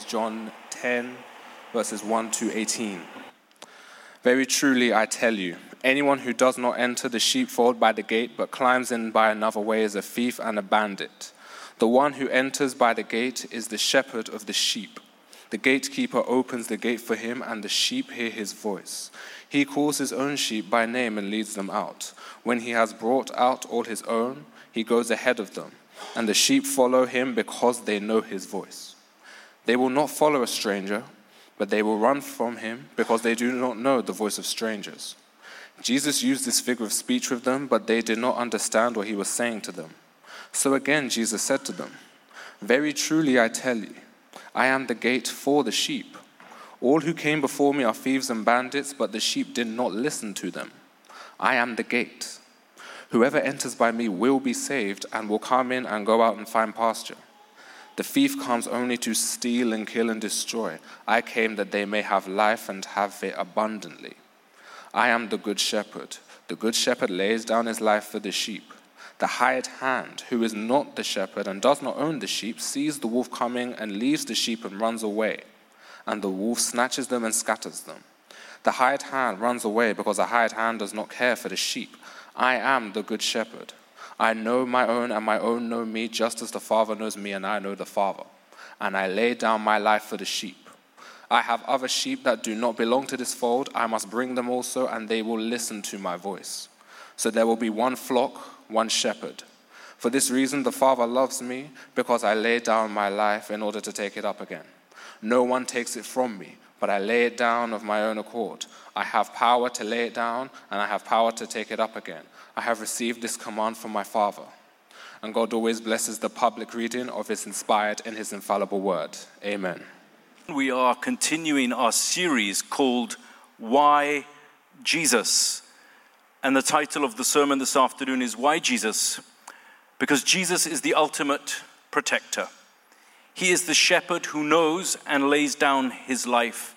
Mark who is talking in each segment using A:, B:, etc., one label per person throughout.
A: is John 10, verses 1 to 18. Very truly I tell you, anyone who does not enter the sheepfold by the gate, but climbs in by another way is a thief and a bandit. The one who enters by the gate is the shepherd of the sheep. The gatekeeper opens the gate for him, and the sheep hear his voice. He calls his own sheep by name and leads them out. When he has brought out all his own, he goes ahead of them, and the sheep follow him because they know his voice. They will not follow a stranger, but they will run from him because they do not know the voice of strangers. Jesus used this figure of speech with them, but they did not understand what he was saying to them. So again Jesus said to them, very truly I tell you, I am the gate for the sheep. All who came before me are thieves and bandits, but the sheep did not listen to them. I am the gate. Whoever enters by me will be saved and will come in and go out and find pasture. The thief comes only to steal and kill and destroy. I came that they may have life and have it abundantly. I am the good shepherd. The good shepherd lays down his life for the sheep. The hired hand, who is not the shepherd and does not own the sheep, sees the wolf coming and leaves the sheep and runs away. And the wolf snatches them and scatters them. The hired hand runs away because the hired hand does not care for the sheep. I am the good shepherd. I know my own, and my own know me, just as the Father knows me, and I know the Father. And I lay down my life for the sheep. I have other sheep that do not belong to this fold. I must bring them also, and they will listen to my voice. So there will be one flock, one shepherd. For this reason the Father loves me, because I lay down my life in order to take it up again. No one takes it from me, but I lay it down of my own accord. I have power to lay it down, and I have power to take it up again. I have received this command from my Father. And God always blesses the public reading of his inspired and his infallible word. Amen.
B: We are continuing our series called Why Jesus? And the title of the sermon this afternoon is Why Jesus? Because Jesus is the ultimate protector. He is the shepherd who knows and lays down his life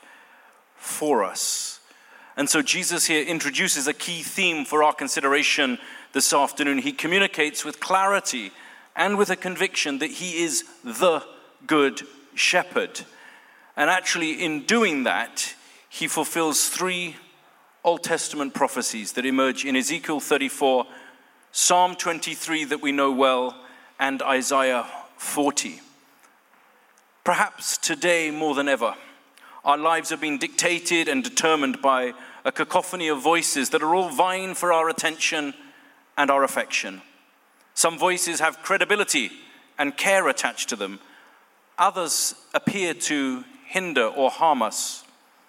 B: for us. And so Jesus here introduces a key theme for our consideration this afternoon. He communicates with clarity and with a conviction that he is the good shepherd. And actually, in doing that, he fulfills three Old Testament prophecies that emerge in Ezekiel 34, Psalm 23 that we know well, and Isaiah 40. Perhaps today more than ever, our lives are being dictated and determined by a cacophony of voices that are all vying for our attention and our affection. Some voices have credibility and care attached to them. Others appear to hinder or harm us.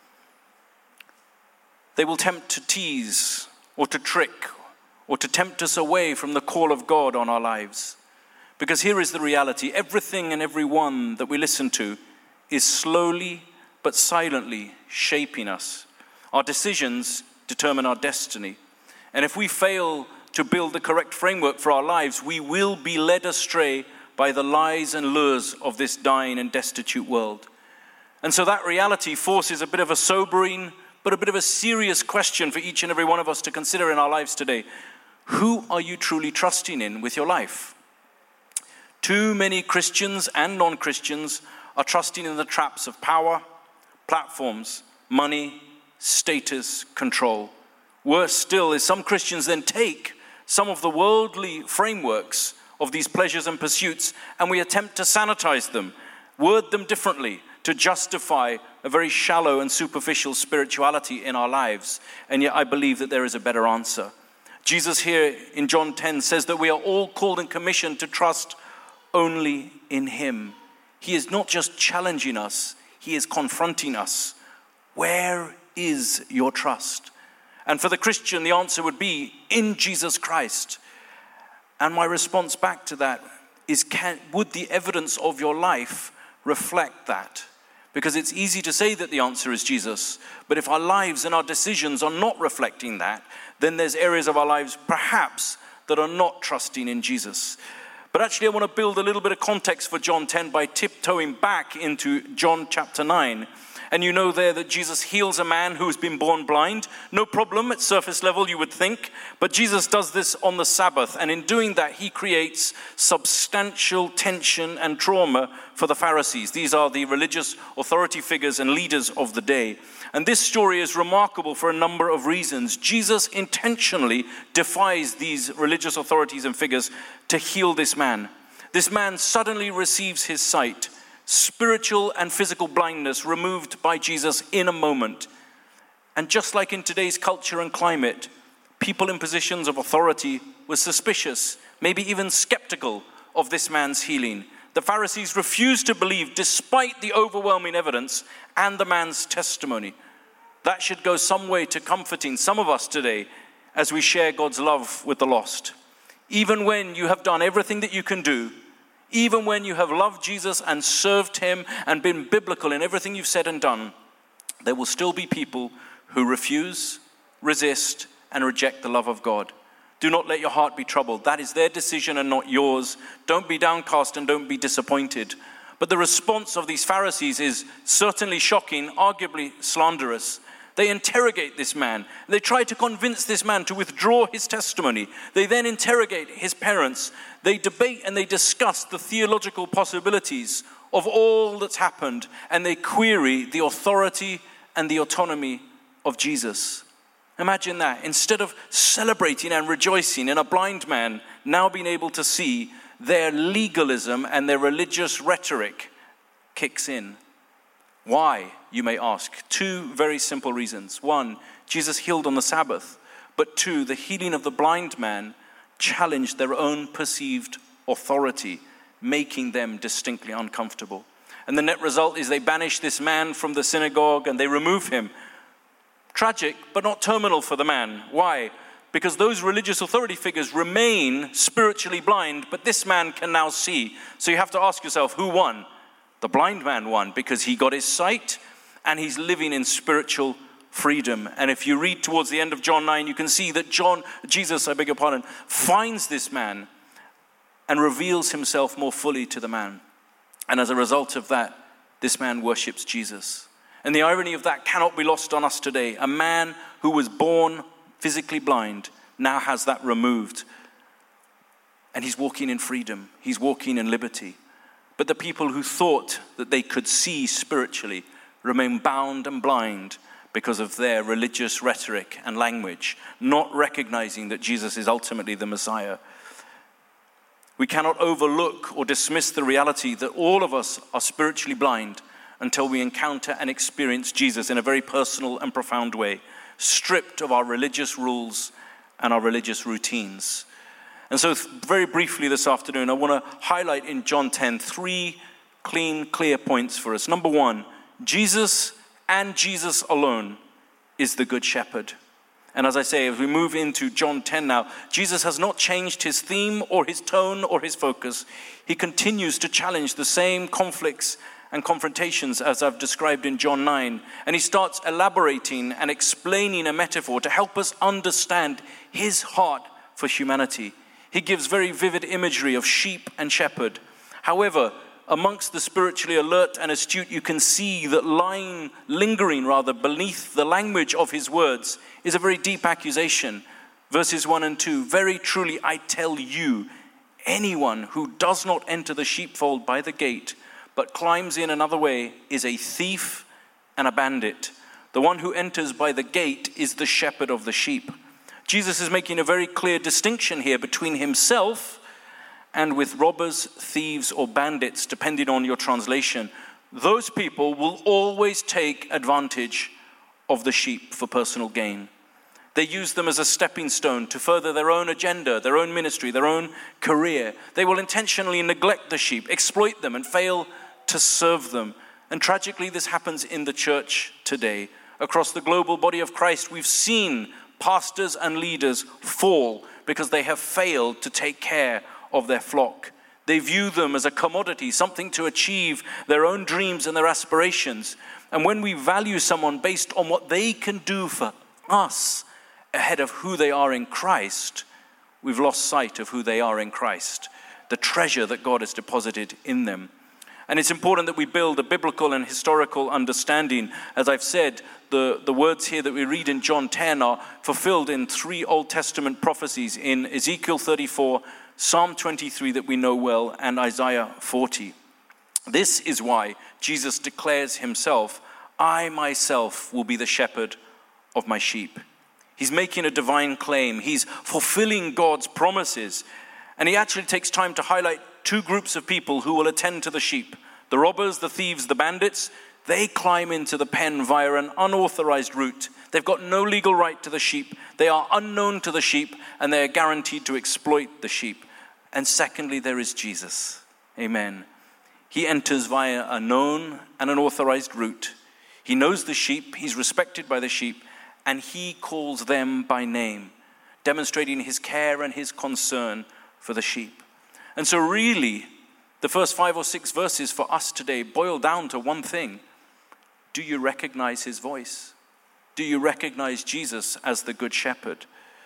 B: They will tempt to tease or to trick or to tempt us away from the call of God on our lives. Because here is the reality. Everything and everyone that we listen to is slowly but silently shaping us. Our decisions determine our destiny. And if we fail to build the correct framework for our lives, we will be led astray by the lies and lures of this dying and destitute world. And so that reality forces a bit of a sobering, but a bit of a serious question for each and every one of us to consider in our lives today. Who are you truly trusting in with your life? Too many Christians and non-Christians are trusting in the traps of power, platforms, money, status, control. Worse still is some Christians then take some of the worldly frameworks of these pleasures and pursuits, and we attempt to sanitize them, word them differently, to justify a very shallow and superficial spirituality in our lives. And yet I believe that there is a better answer. Jesus here in John 10 says that we are all called and commissioned to trust only in him. He is not just challenging us, he is confronting us. Where is your trust? And for the Christian, the answer would be in Jesus Christ. And my response back to that is, would the evidence of your life reflect that? Because it's easy to say that the answer is Jesus, but if our lives and our decisions are not reflecting that, then there's areas of our lives perhaps that are not trusting in Jesus. But actually I want to build a little bit of context for John 10 by tiptoeing back into John chapter 9. And you know there that Jesus heals a man who has been born blind. No problem at surface level, you would think. But Jesus does this on the Sabbath. And in doing that, he creates substantial tension and trauma for the Pharisees. These are the religious authority figures and leaders of the day. And this story is remarkable for a number of reasons. Jesus intentionally defies these religious authorities and figures to heal this man. This man suddenly receives his sight. Spiritual and physical blindness removed by Jesus in a moment. And just like in today's culture and climate, people in positions of authority were suspicious, maybe even skeptical of this man's healing. The Pharisees refused to believe despite the overwhelming evidence and the man's testimony. That should go some way to comforting some of us today as we share God's love with the lost. Even when you have done everything that you can do, even when you have loved Jesus and served him and been biblical in everything you've said and done, there will still be people who refuse, resist, and reject the love of God. Do not let your heart be troubled. That is their decision and not yours. Don't be downcast and don't be disappointed. But the response of these Pharisees is certainly shocking, arguably slanderous. They interrogate this man. They try to convince this man to withdraw his testimony. They then interrogate his parents. They debate and they discuss the theological possibilities of all that's happened, and they query the authority and the autonomy of Jesus. Imagine that. Instead of celebrating and rejoicing in a blind man now being able to see, their legalism and their religious rhetoric kicks in. Why, you may ask? Two very simple reasons. One, Jesus healed on the Sabbath. But two, the healing of the blind man challenged their own perceived authority, making them distinctly uncomfortable. And the net result is they banish this man from the synagogue and they remove him. Tragic, but not terminal for the man. Why? Because those religious authority figures remain spiritually blind, but this man can now see. So you have to ask yourself, who won? The blind man won because he got his sight and he's living in spiritual freedom. And if you read towards the end of John 9, you can see that Jesus, finds this man and reveals himself more fully to the man. And as a result of that, this man worships Jesus. And the irony of that cannot be lost on us today. A man who was born physically blind now has that removed. And he's walking in freedom. He's walking in liberty. But the people who thought that they could see spiritually remain bound and blind because of their religious rhetoric and language, not recognizing that Jesus is ultimately the Messiah. We cannot overlook or dismiss the reality that all of us are spiritually blind until we encounter and experience Jesus in a very personal and profound way, stripped of our religious rules and our religious routines. And so very briefly this afternoon, I want to highlight in John 10 three clean, clear points for us. Number one, Jesus and Jesus alone is the Good Shepherd. And as I say, as we move into John 10 now, Jesus has not changed his theme or his tone or his focus. He continues to challenge the same conflicts and confrontations as I've described in John 9. And he starts elaborating and explaining a metaphor to help us understand his heart for humanity. He gives very vivid imagery of sheep and shepherd. However, amongst the spiritually alert and astute, you can see that lingering beneath the language of his words is a very deep accusation. Verses 1 and 2, very truly I tell you, anyone who does not enter the sheepfold by the gate, but climbs in another way, is a thief and a bandit. The one who enters by the gate is the shepherd of the sheep. Jesus is making a very clear distinction here between himself and with robbers, thieves, or bandits, depending on your translation. Those people will always take advantage of the sheep for personal gain. They use them as a stepping stone to further their own agenda, their own ministry, their own career. They will intentionally neglect the sheep, exploit them, and fail to serve them. And tragically, this happens in the church today. Across the global body of Christ, we've seen pastors and leaders fall because they have failed to take care of their flock. They view them as a commodity, something to achieve their own dreams and their aspirations. And when we value someone based on what they can do for us ahead of who they are in Christ, we've lost sight of who they are in Christ, the treasure that God has deposited in them. And it's important that we build a biblical and historical understanding. As I've said, the words here that we read in John 10 are fulfilled in 3 Old Testament prophecies in Ezekiel 34, Psalm 23 that we know well, and Isaiah 40. This is why Jesus declares himself, I myself will be the shepherd of my sheep. He's making a divine claim. He's fulfilling God's promises. And he actually takes time to highlight 2 groups of people who will attend to the sheep. The robbers, the thieves, the bandits, they climb into the pen via an unauthorized route. They've got no legal right to the sheep. They are unknown to the sheep, and they are guaranteed to exploit the sheep. And secondly, there is Jesus. Amen. He enters via a known and an authorized route. He knows the sheep, he's respected by the sheep, and he calls them by name, demonstrating his care and his concern for the sheep. And so really, the first 5 or 6 verses for us today boil down to one thing. Do you recognize his voice? Do you recognize Jesus as the Good Shepherd?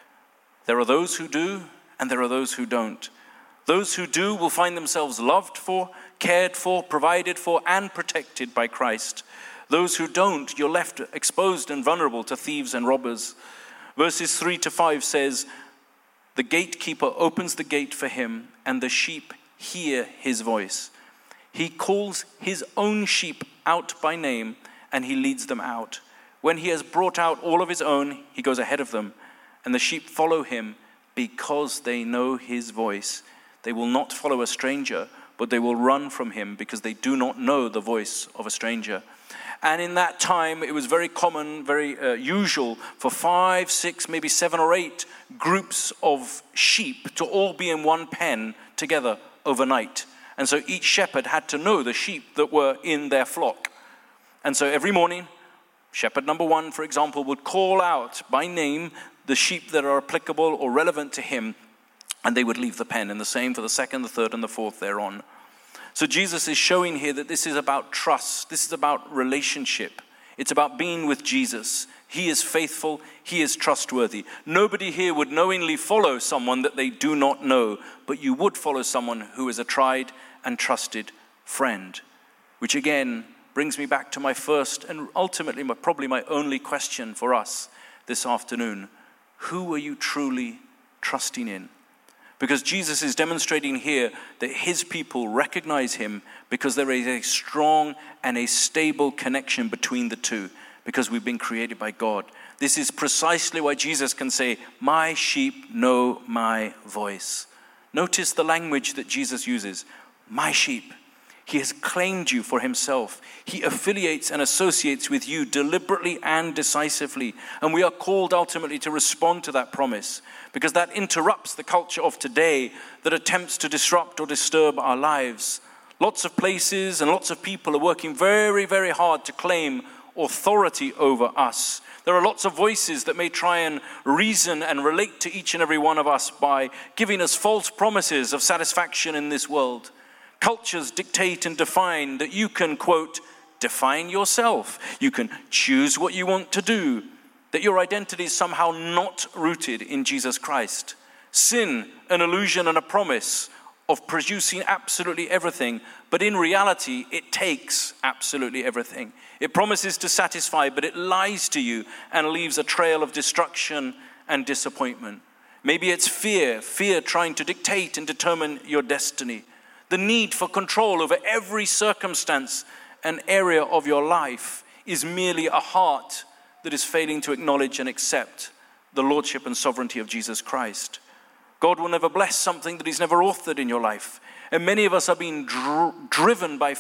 B: There are those who do, and there are those who don't. Those who do will find themselves loved for, cared for, provided for, and protected by Christ. Those who don't, you're left exposed and vulnerable to thieves and robbers. Verses 3 to 5 says, the gatekeeper opens the gate for him, and the sheep hear his voice. He calls his own sheep out by name, and he leads them out. When he has brought out all of his own, he goes ahead of them, and the sheep follow him because they know his voice. They will not follow a stranger, but they will run from him because they do not know the voice of a stranger. And in that time, it was very common, very usual for 5, 6, maybe 7 or 8 groups of sheep to all be in one pen together overnight. And so each shepherd had to know the sheep that were in their flock. And so every morning, shepherd number 1, for example, would call out by name the sheep that are applicable or relevant to him, and they would leave the pen. And the same for the 2nd, the 3rd, and the 4th thereon. So Jesus is showing here that this is about trust. This is about relationship. It's about being with Jesus. He is faithful. He is trustworthy. Nobody here would knowingly follow someone that they do not know, but you would follow someone who is a tried and trusted friend. Which again brings me back to my first and ultimately probably my only question for us this afternoon. Who are you truly trusting in? Because Jesus is demonstrating here that his people recognize him because there is a strong and a stable connection between the two, because we've been created by God. This is precisely why Jesus can say, my sheep know my voice. Notice the language that Jesus uses. My sheep. He has claimed you for himself. He affiliates and associates with you deliberately and decisively. And we are called ultimately to respond to that promise, because that interrupts the culture of today that attempts to disrupt or disturb our lives. Lots of places and lots of people are working very, very hard to claim authority over us. There are lots of voices that may try and reason and relate to each and every one of us by giving us false promises of satisfaction in this world. Cultures dictate and define that you can, quote, define yourself. You can choose what you want to do. That your identity is somehow not rooted in Jesus Christ. Sin, an illusion and a promise of producing absolutely everything, but in reality, it takes absolutely everything. It promises to satisfy, but it lies to you and leaves a trail of destruction and disappointment. Maybe it's fear trying to dictate and determine your destiny. The need for control over every circumstance and area of your life is merely a heart that is failing to acknowledge and accept the lordship and sovereignty of Jesus Christ. God will never bless something that he's never authored in your life. And many of us are being driven by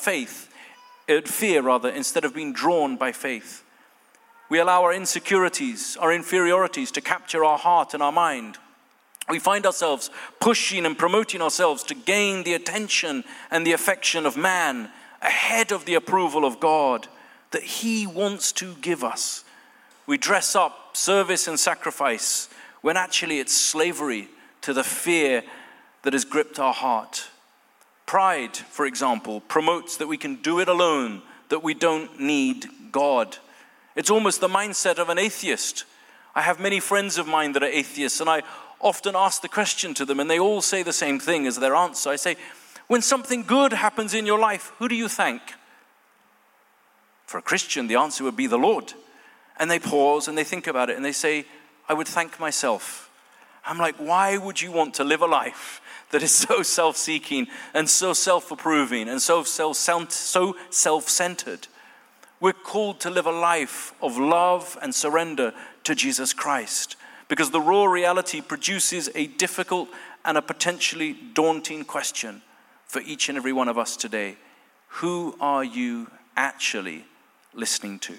B: fear, instead of being drawn by faith. We allow our insecurities, our inferiorities to capture our heart and our mind. We find ourselves pushing and promoting ourselves to gain the attention and the affection of man ahead of the approval of God that he wants to give us. We dress up service and sacrifice when actually it's slavery to the fear that has gripped our heart. Pride, for example, promotes that we can do it alone, that we don't need God. It's almost the mindset of an atheist. I have many friends of mine that are atheists, and I often ask the question to them, and they all say the same thing as their answer. I say, When something good happens in your life, who do you thank? For a Christian, the answer would be the Lord. And they pause and they think about it and they say, I would thank myself. I'm like, why would you want to live a life that is so self-seeking and so self-approving and so self-centered? We're called to live a life of love and surrender to Jesus Christ, because the raw reality produces a difficult and a potentially daunting question for each and every one of us today. Who are you actually listening to?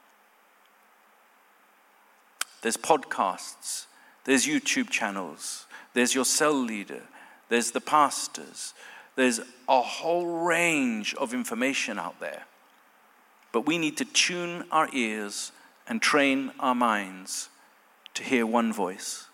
B: There's podcasts, there's YouTube channels, there's your cell leader, there's the pastors, there's a whole range of information out there. But we need to tune our ears and train our minds to hear one voice,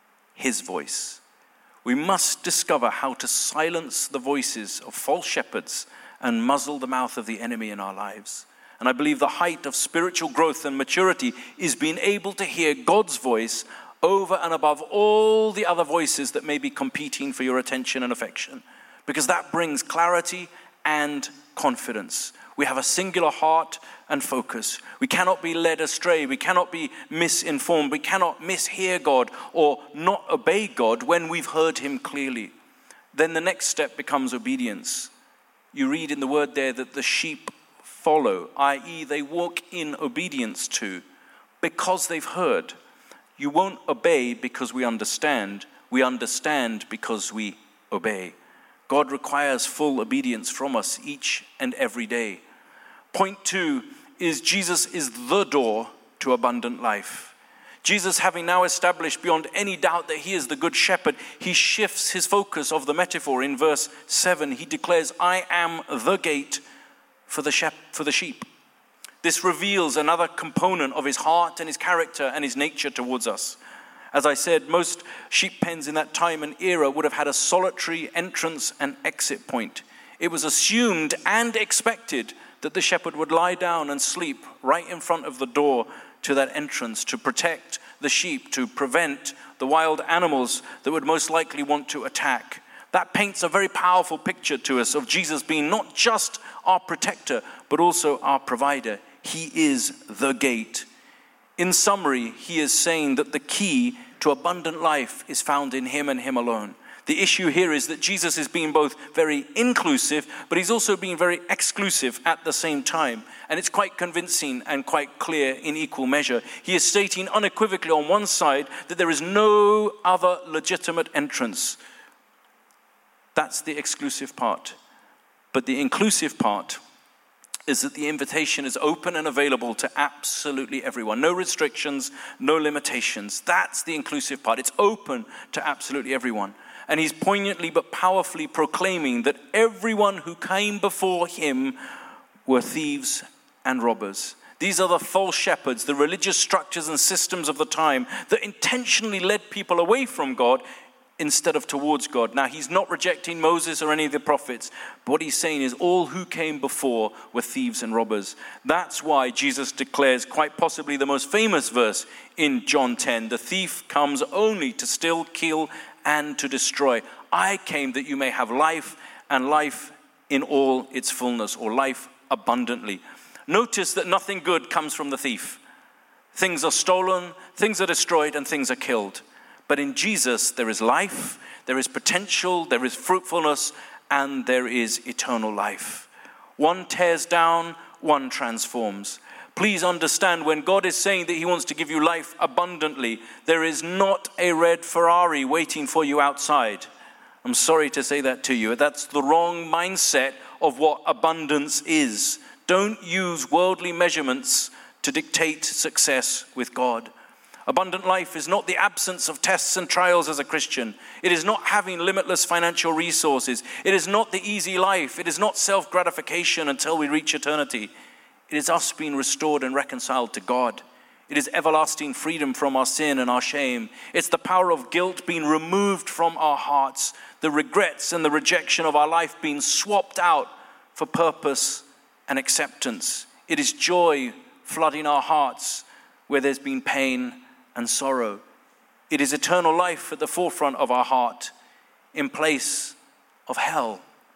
B: his voice. We must discover how to silence the voices of false shepherds and muzzle the mouth of the enemy in our lives. And I believe the height of spiritual growth and maturity is being able to hear God's voice over and above all the other voices that may be competing for your attention and affection, because that brings clarity and confidence. We have a singular heart and focus. We cannot be led astray. We cannot be misinformed. We cannot mishear God or not obey God when we've heard him clearly. Then the next step becomes obedience. You read in the word there that the sheep follow, i.e. they walk in obedience to, because they've heard. You won't obey because we understand. We understand because we obey. God requires full obedience from us each and every day. Point 2 is Jesus is the door to abundant life. Jesus, having now established beyond any doubt that he is the good shepherd, he shifts his focus of the metaphor in verse 7. He declares, I am the gate for the sheep. This reveals another component of his heart and his character and his nature towards us. As I said, most sheep pens in that time and era would have had a solitary entrance and exit point. It was assumed and expected that the shepherd would lie down and sleep right in front of the door to that entrance to protect the sheep, to prevent the wild animals that would most likely want to attack. That paints a very powerful picture to us of Jesus being not just our protector, but also our provider. He is the gate. In summary, he is saying that the key to abundant life is found in him and him alone. The issue here is that Jesus is being both very inclusive, but he's also being very exclusive at the same time. And it's quite convincing and quite clear in equal measure. He is stating unequivocally on one side that there is no other legitimate entrance. That's the exclusive part. But the inclusive part is that the invitation is open and available to absolutely everyone. No restrictions, no limitations. That's the inclusive part. It's open to absolutely everyone. And he's poignantly but powerfully proclaiming that everyone who came before him were thieves and robbers. These are the false shepherds, the religious structures and systems of the time that intentionally led people away from God instead of towards God. Now, he's not rejecting Moses or any of the prophets, but what he's saying is all who came before were thieves and robbers. That's why Jesus declares quite possibly the most famous verse in John 10, the thief comes only to steal, kill, and to destroy. I came that you may have life, and life in all its fullness, or life abundantly. Notice that nothing good comes from the thief. Things are stolen, things are destroyed, and things are killed. But in Jesus, there is life, there is potential, there is fruitfulness, and there is eternal life. One tears down, one transforms. Please understand, when God is saying that he wants to give you life abundantly, there is not a red Ferrari waiting for you outside. I'm sorry to say that to you. That's the wrong mindset of what abundance is. Don't use worldly measurements to dictate success with God. Abundant life is not the absence of tests and trials as a Christian. It is not having limitless financial resources. It is not the easy life. It is not self-gratification until we reach eternity. It is us being restored and reconciled to God. It is everlasting freedom from our sin and our shame. It's the power of guilt being removed from our hearts, the regrets and the rejection of our life being swapped out for purpose and acceptance. It is joy flooding our hearts where there's been pain and sorrow. It is eternal life at the forefront of our heart in place of hell.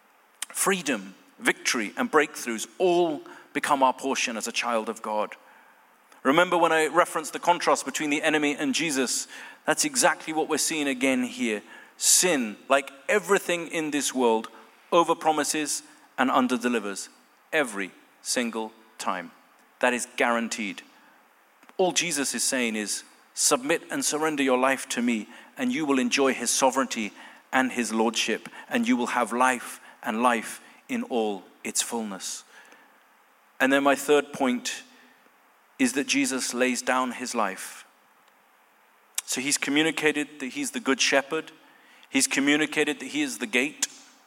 B: freedom, victory, and breakthroughs all become our portion as a child of God. Remember when I referenced the contrast between the enemy and Jesus? That's exactly what we're seeing again here. Sin, like everything in this world, overpromises and underdelivers every single time. That is guaranteed. All Jesus is saying is, submit and surrender your life to me, and you will enjoy his sovereignty and his lordship, and you will have life and life in all its fullness. And then my third point is that Jesus lays down his life. So he's communicated that he's the good shepherd. He's communicated that he is the gate.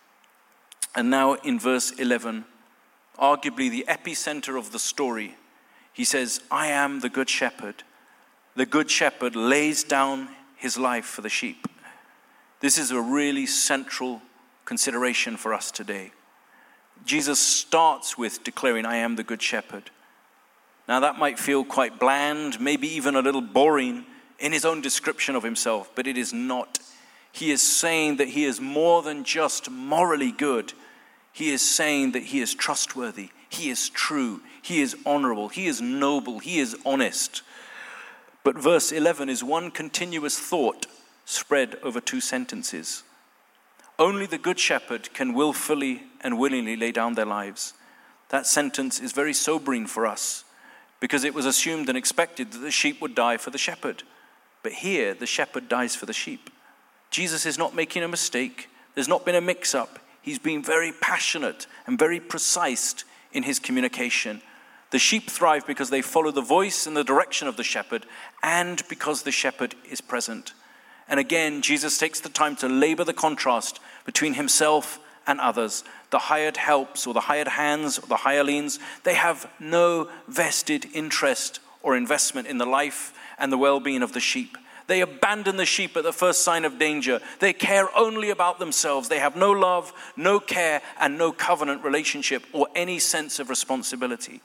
B: And now in verse 11, arguably the epicenter of the story, he says, I am the good shepherd. The good shepherd lays down his life for the sheep. This is a really central consideration for us today. Jesus starts with declaring, I am the good shepherd. Now that might feel quite bland, maybe even a little boring in his own description of himself, but it is not. He is saying that he is more than just morally good. He is saying that he is trustworthy, he is true, he is honorable, he is noble, he is honest. But verse 11 is one continuous thought spread over two sentences. Only the good shepherd can willfully and willingly lay down their lives. That sentence is very sobering for us because it was assumed and expected that the sheep would die for the shepherd. But here, the shepherd dies for the sheep. Jesus is not making a mistake. There's not been a mix-up. He's been very passionate and very precise in his communication. The sheep thrive because they follow the voice and the direction of the shepherd, and because the shepherd is present. And again, Jesus takes the time to labor the contrast between himself and others. The hired helps or the hired hands or the hirelings, they have no vested interest or investment in the life and the well-being of the sheep. They abandon the sheep at the first sign of danger. They care only about themselves. They have no love, no care, and no covenant relationship or any sense of responsibility.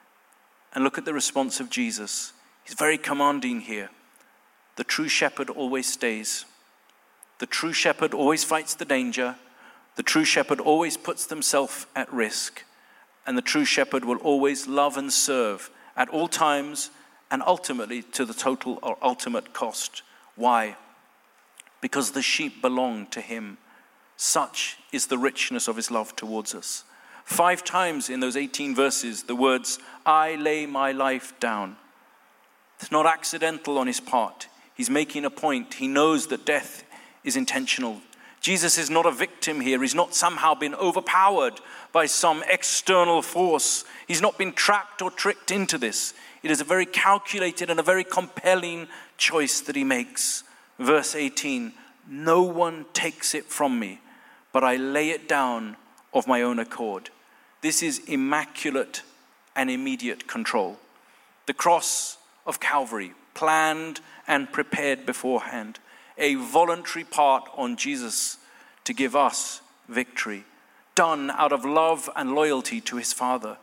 B: And look at the response of Jesus. He's very commanding here. The true shepherd always stays. The true shepherd always fights the danger. The true shepherd always puts themselves at risk. And the true shepherd will always love and serve at all times and ultimately to the total or ultimate cost. Why? Because the sheep belong to him. Such is the richness of his love towards us. 5 times in those 18 verses, the words, I lay my life down. It's not accidental on his part. He's making a point. He knows that death is intentional. Jesus is not a victim here. He's not somehow been overpowered by some external force. He's not been trapped or tricked into this. It is a very calculated and a very compelling choice that he makes. Verse 18, no one takes it from me, but I lay it down of my own accord. This is immaculate and immediate control. The cross of Calvary, planned and prepared beforehand. A voluntary part on Jesus to give us victory, done out of love and loyalty to his Father.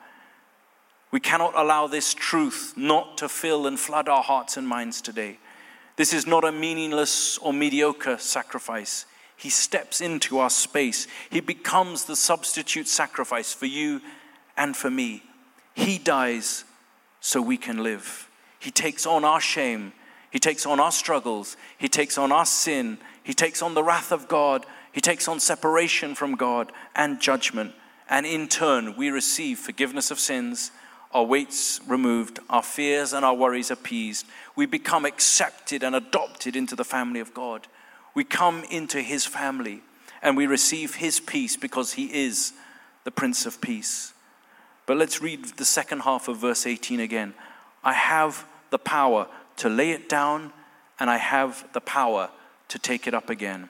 B: We cannot allow this truth not to fill and flood our hearts and minds today. This is not a meaningless or mediocre sacrifice. He steps into our space. He becomes the substitute sacrifice for you and for me. He dies so we can live. He takes on our shame. He takes on our struggles. He takes on our sin. He takes on the wrath of God. He takes on separation from God and judgment. And in turn, we receive forgiveness of sins, our weights removed, our fears and our worries appeased. We become accepted and adopted into the family of God. We come into his family and we receive his peace because he is the Prince of Peace. But let's read the second half of verse 18 again. I have the power to lay it down, and I have the power to take it up again.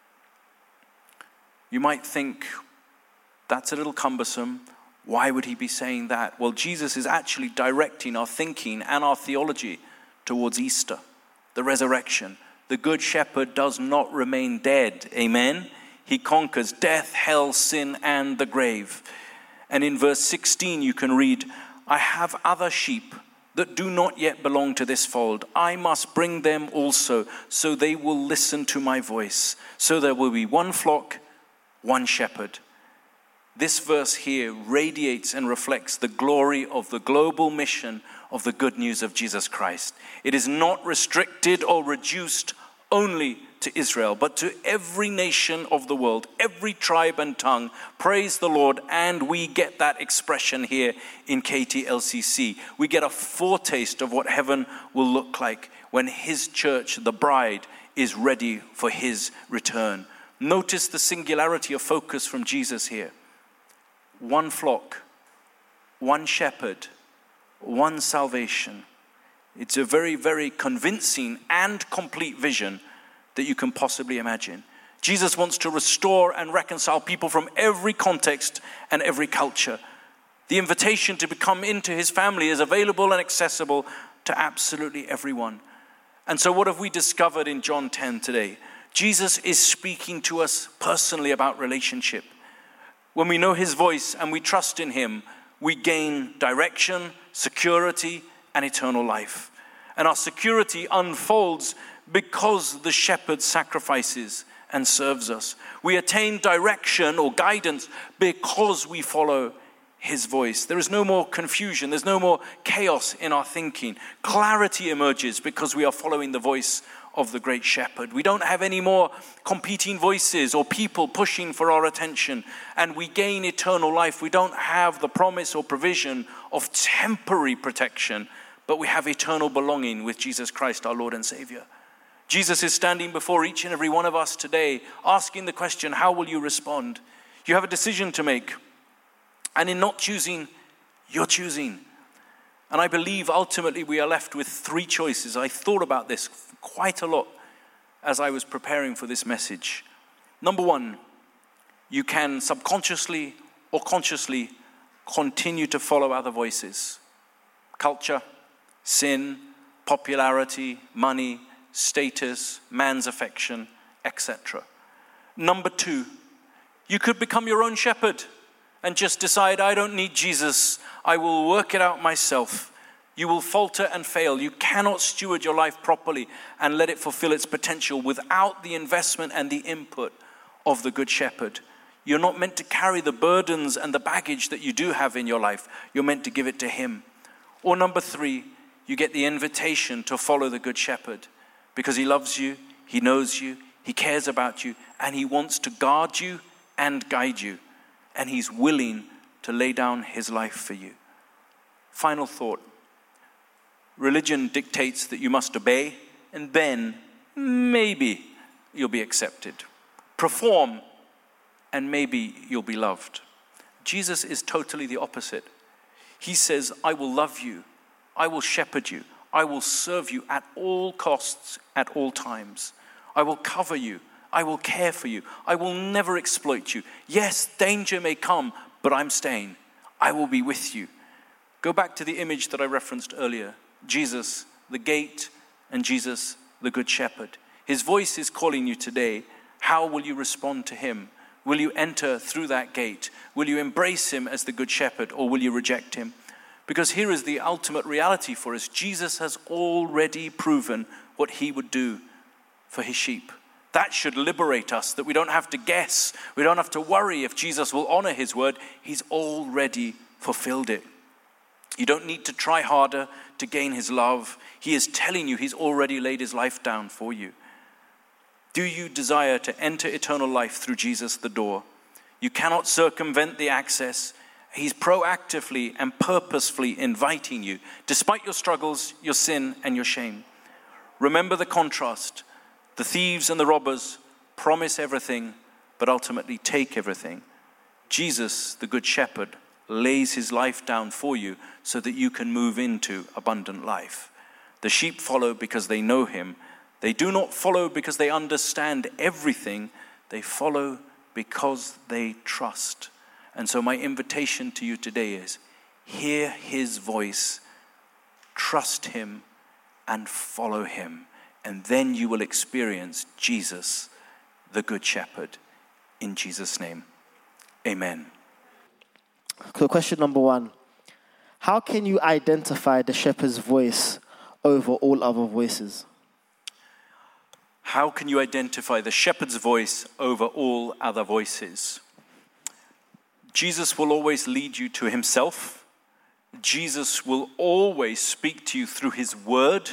B: You might think, that's a little cumbersome. Why would he be saying that? Well, Jesus is actually directing our thinking and our theology towards Easter, the resurrection. The Good Shepherd does not remain dead. Amen? He conquers death, hell, sin, and the grave. And in verse 16 you can read, I have other sheep that do not yet belong to this fold. I must bring them also, so they will listen to my voice. So there will be one flock, one shepherd. This verse here radiates and reflects the glory of the global mission of the good news of Jesus Christ. It is not restricted or reduced only to Israel, but to every nation of the world, every tribe and tongue. Praise the Lord. And we get that expression here in KTLCC. We get a foretaste of what heaven will look like when his church, the bride, is ready for his return. Notice the singularity of focus from Jesus here. One flock, one shepherd, one salvation. It's a very, very convincing and complete vision that you can possibly imagine. Jesus wants to restore and reconcile people from every context and every culture. The invitation to come into his family is available and accessible to absolutely everyone. And so what have we discovered in John 10 today? Jesus is speaking to us personally about relationship. When we know his voice and we trust in him, we gain direction, security, and eternal life. And our security unfolds because the shepherd sacrifices and serves us. We attain direction or guidance because we follow his voice. There is no more confusion. There's no more chaos in our thinking. Clarity emerges because we are following the voice of the great shepherd. We don't have any more competing voices or people pushing for our attention, and we gain eternal life. We don't have the promise or provision of temporary protection, but we have eternal belonging with Jesus Christ, our Lord and Savior. Jesus is standing before each and every one of us today, asking the question, how will you respond? You have a decision to make. And in not choosing, you're choosing. And I believe ultimately we are left with three choices. I thought about this quite a lot as I was preparing for this message. Number one, you can subconsciously or consciously continue to follow other voices. Culture, sin, popularity, money, status, man's affection, etc. Number two, you could become your own shepherd and just decide, I don't need Jesus. I will work it out myself. You will falter and fail. You cannot steward your life properly and let it fulfill its potential without the investment and the input of the good shepherd. You're not meant to carry the burdens and the baggage that you do have in your life. You're meant to give it to him. Or number three, you get the invitation to follow the good shepherd because he loves you, he knows you, he cares about you, and he wants to guard you and guide you. And he's willing to lay down his life for you. Final thought. Religion dictates that you must obey, and then maybe you'll be accepted. Perform, and maybe you'll be loved. Jesus is totally the opposite. He says, I will love you, I will shepherd you, I will serve you at all costs, at all times. I will cover you, I will care for you, I will never exploit you. Yes, danger may come, but I'm staying. I will be with you. Go back to the image that I referenced earlier. Jesus, the gate, and Jesus, the good shepherd. His voice is calling you today. How will you respond to him? Will you enter through that gate? Will you embrace him as the good shepherd, or will you reject him? Because here is the ultimate reality for us. Jesus has already proven what he would do for his sheep. That should liberate us, that we don't have to guess. We don't have to worry if Jesus will honor his word. He's already fulfilled it. You don't need to try harder to gain his love. He is telling you he's already laid his life down for you. Do you desire to enter eternal life through Jesus the door? You cannot circumvent the access. He's proactively and purposefully inviting you, despite your struggles, your sin, and your shame. Remember the contrast. The thieves and the robbers promise everything, but ultimately take everything. Jesus, the good shepherd, lays his life down for you so that you can move into abundant life. The sheep follow because they know him. They do not follow because they understand everything. They follow because they trust. And so my invitation to you today is, hear his voice, trust him, and follow him. And then you will experience Jesus, the good shepherd. In Jesus' name, amen.
C: So question number one. How can you identify the shepherd's voice over all other voices?
B: How can you identify the shepherd's voice over all other voices? Jesus will always lead you to himself. Jesus will always speak to you through his word.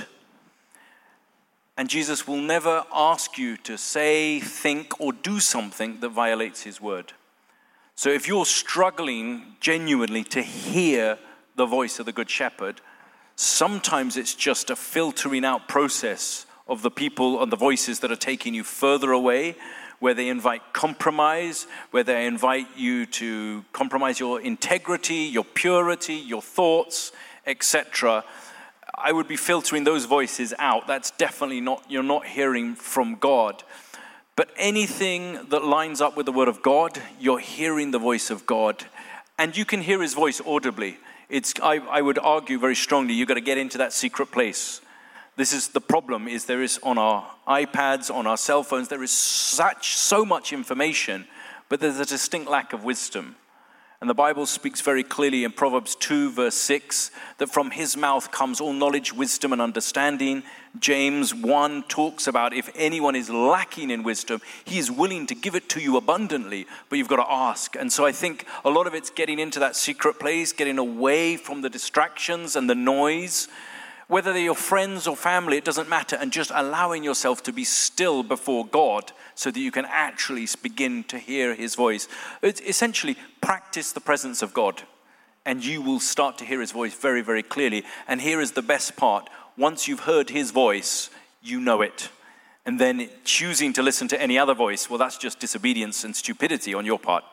B: And Jesus will never ask you to say, think, or do something that violates his word. So if you're struggling genuinely to hear the voice of the Good Shepherd, sometimes it's just a filtering out process of the people and the voices that are taking you further away, where they invite compromise, where they invite you to compromise your integrity, your purity, your thoughts, etc. I would be filtering those voices out. That's definitely not, you're not hearing from God. But anything that lines up with the word of God, you're hearing the voice of God. And you can hear his voice audibly. I would argue very strongly, you've got to get into that secret place. This is the problem, is there is on our iPads, on our cell phones, there is so much information, but there's a distinct lack of wisdom. And the Bible speaks very clearly in Proverbs 2, verse 6, that from his mouth comes all knowledge, wisdom, and understanding. James 1 talks about if anyone is lacking in wisdom, he is willing to give it to you abundantly, but you've got to ask. And so I think a lot of it's getting into that secret place, getting away from the distractions and the noise. Whether they're your friends or family, it doesn't matter, and just allowing yourself to be still before God so that you can actually begin to hear his voice. It's essentially practice the presence of God, and you will start to hear his voice very, very clearly. And here is the best part. Once you've heard his voice, you know it. And then choosing to listen to any other voice, well, that's just disobedience and stupidity on your part.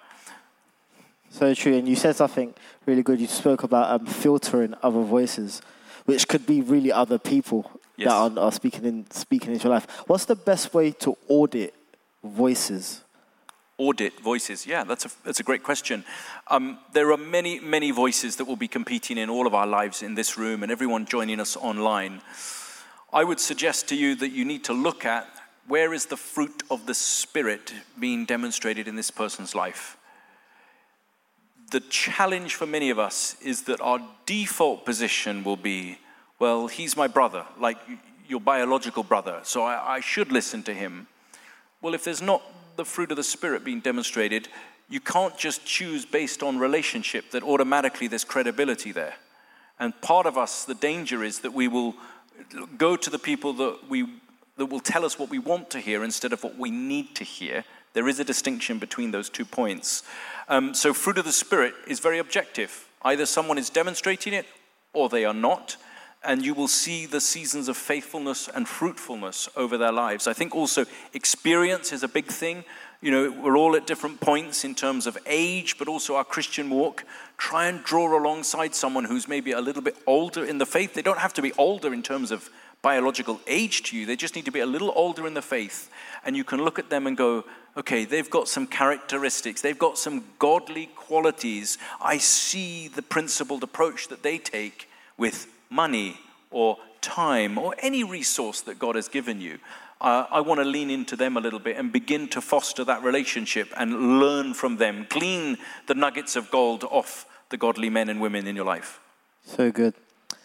C: So true. And you said something really good. You spoke about filtering other voices, which could be really other people
B: Yes.
C: that are speaking into your life. What's the best way to audit voices?
B: Audit voices, yeah, that's a great question. There are many, many voices that will be competing in all of our lives in this room and everyone joining us online. I would suggest to you that you need to look at where is the fruit of the Spirit being demonstrated in this person's life. The challenge for many of us is that our default position will be, well, he's my brother, like your biological brother, so I should listen to him. Well, if there's not the fruit of the Spirit being demonstrated, you can't just choose based on relationship that automatically there's credibility there. And part of us, the danger is that we will go to the people that will tell us what we want to hear instead of what we need to hear. There is a distinction between those 2 points. So fruit of the Spirit is very objective. Either someone is demonstrating it or they are not. And you will see the seasons of faithfulness and fruitfulness over their lives. I think also experience is a big thing. You know, we're all at different points in terms of age, but also our Christian walk. Try and draw alongside someone who's maybe a little bit older in the faith. They don't have to be older in terms of biological age to you. They just need to be a little older in the faith. And you can look at them and go, okay, they've got some characteristics. They've got some godly qualities. I see the principled approach that they take with money or time or any resource that God has given you. I want to lean into them a little bit and begin to foster that relationship and learn from them. Glean the nuggets of gold off the godly men and women in your life.
C: So good.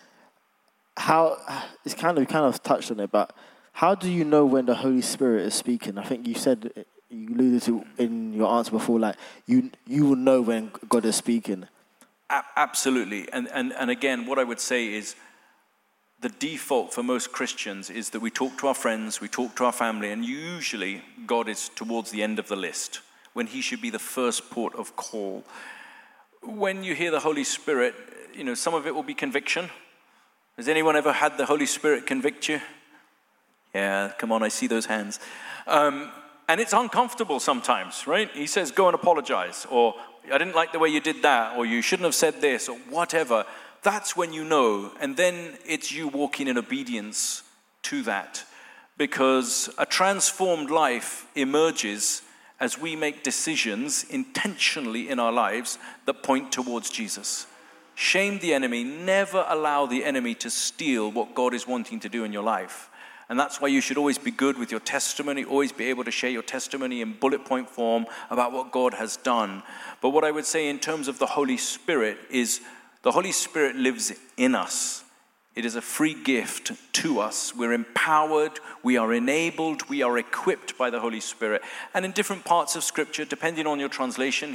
C: How it's kind of touched on it, but how do you know when the Holy Spirit is speaking? I think you said, you alluded to in your answer before, like you will know when God is speaking.
B: Absolutely. And again, what I would say is the default for most Christians is that we talk to our friends, we talk to our family, and usually God is towards the end of the list when he should be the first port of call. When you hear the Holy Spirit, you know, some of it will be conviction. Has anyone ever had the Holy Spirit convict you? Yeah, come on, I see those hands. And it's uncomfortable sometimes, right? He says, go and apologize, or I didn't like the way you did that, or you shouldn't have said this, or whatever. That's when you know, and then it's you walking in obedience to that. Because a transformed life emerges as we make decisions intentionally in our lives that point towards Jesus. Shame the enemy. Never allow the enemy to steal what God is wanting to do in your life. And that's why you should always be good with your testimony, always be able to share your testimony in bullet point form about what God has done. But what I would say in terms of the Holy Spirit is the Holy Spirit lives in us. It is a free gift to us. We're empowered, we are enabled, we are equipped by the Holy Spirit. And in different parts of Scripture, depending on your translation,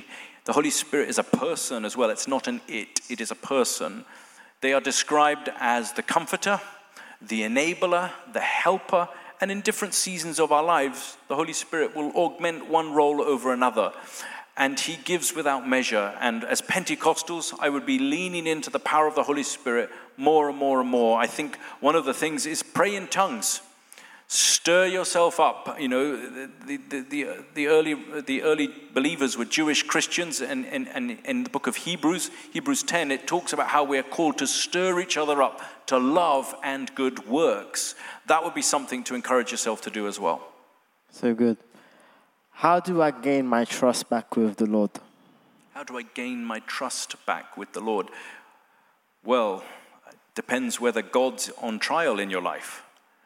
B: The Holy Spirit is a person as well. It's not an it is a person. They are described as the comforter, the enabler, the helper, and in different seasons of our lives, the Holy Spirit will augment one role over another. And he gives without measure. And as Pentecostals, I would be leaning into the power of the Holy Spirit more and more and more. I think one of the things is pray in tongues. Stir yourself up. You know, the early believers were Jewish Christians, and in the book of Hebrews 10, it talks about how we are called to stir each other up to love and good works. That would be something to encourage yourself to do as well.
C: So good. How do I gain my trust back with the Lord?
B: How do I gain my trust back with the Lord? Well, it depends whether God's on trial in your life.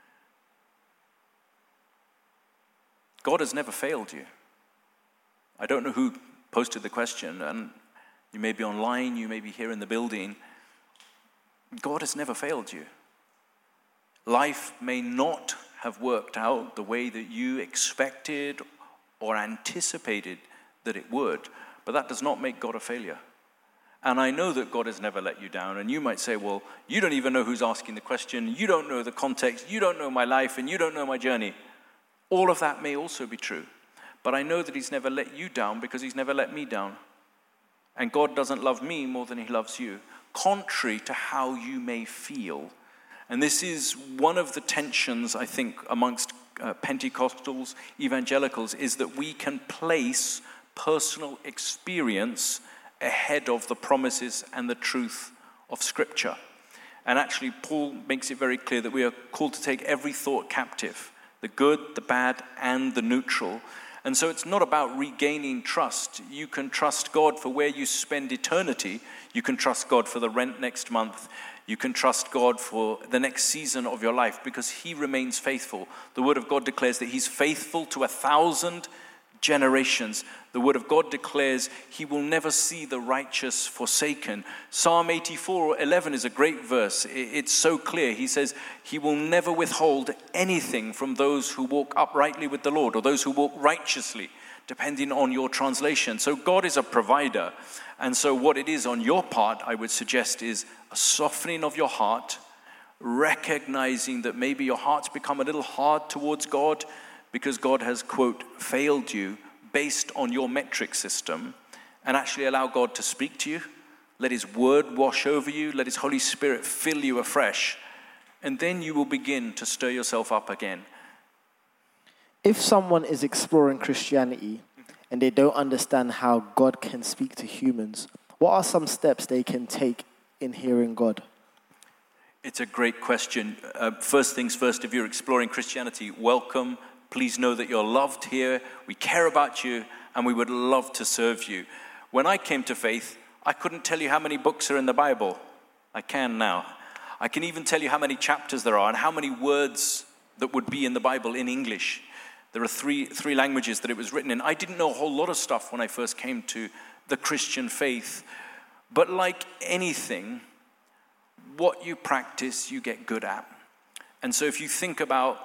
B: God has never failed you. I don't know who posted the question, and you may be online, you may be here in the building. God has never failed you. Life may not have worked out the way that you expected or anticipated that it would, but that does not make God a failure. And I know that God has never let you down. And you might say, well, you don't even know who's asking the question, you don't know the context, you don't know my life, and you don't know my journey. All of that may also be true. But I know that he's never let you down because he's never let me down. And God doesn't love me more than he loves you, contrary to how you may feel. And this is one of the tensions, I think, amongst Pentecostals, evangelicals, is that we can place personal experience ahead of the promises and the truth of Scripture. And actually, Paul makes it very clear that we are called to take every thought captive, the good, the bad, and the neutral. And so it's not about regaining trust. You can trust God for where you spend eternity. You can trust God for the rent next month. You can trust God for the next season of your life because he remains faithful. The Word of God declares that he's faithful to 1,000 generations. The Word of God declares he will never see the righteous forsaken. Psalm 84:11 is a great verse. It's so clear. He says he will never withhold anything from those who walk uprightly with the Lord, or those who walk righteously, depending on your translation. So God is a provider. And so what it is on your part, I would suggest, is a softening of your heart, recognizing that maybe your heart's become a little hard towards God because God has, quote, failed you based on your metric system, and actually allow God to speak to you. Let his word wash over you. Let his Holy Spirit fill you afresh. And then you will begin to stir yourself up again.
C: If someone is exploring Christianity and they don't understand how God can speak to humans, what are some steps they can take in hearing God?
B: It's a great question. First things first, if you're exploring Christianity, welcome. Please know that you're loved here. We care about you, and we would love to serve you. When I came to faith, I couldn't tell you how many books are in the Bible. I can now. I can even tell you how many chapters there are and how many words that would be in the Bible in English. There are three languages that it was written in. I didn't know a whole lot of stuff when I first came to the Christian faith. But like anything, what you practice, you get good at. And so if you think about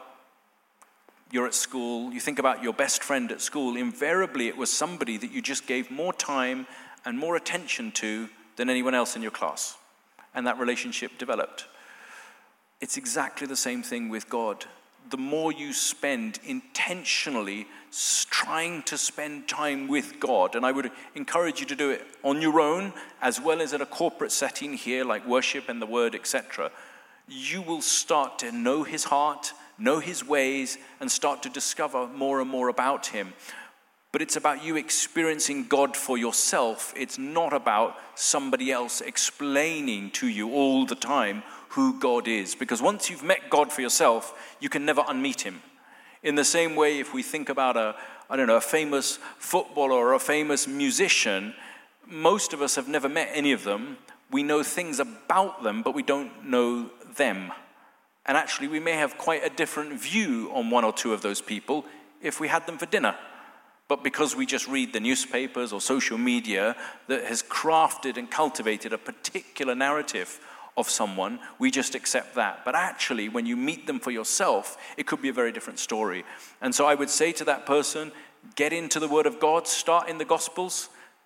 B: you're at school, you think about your best friend at school, invariably it was somebody that you just gave more time and more attention to than anyone else in your class. And that relationship developed. It's exactly the same thing with God. The more you spend intentionally trying to spend time with God, and I would encourage you to do it on your own as well as at a corporate setting here like worship and the word, etc., you will start to know his heart, know his ways, and start to discover more and more about him. But it's about you experiencing God for yourself. It's not about somebody else explaining to you all the time who God is. Because once you've met God for yourself, you can never unmeet him. In the same way, if we think about a famous footballer or a famous musician, most of us have never met any of them. We know things about them, but we don't know them. And actually, we may have quite a different view on one or two of those people if we had them for dinner. But because we just read the newspapers or social media that has crafted and cultivated a particular narrative of someone, we just accept that. But actually, when you meet them for yourself, it could be a very different story. And so I would say to that person, get into the Word of God, start in the Gospels,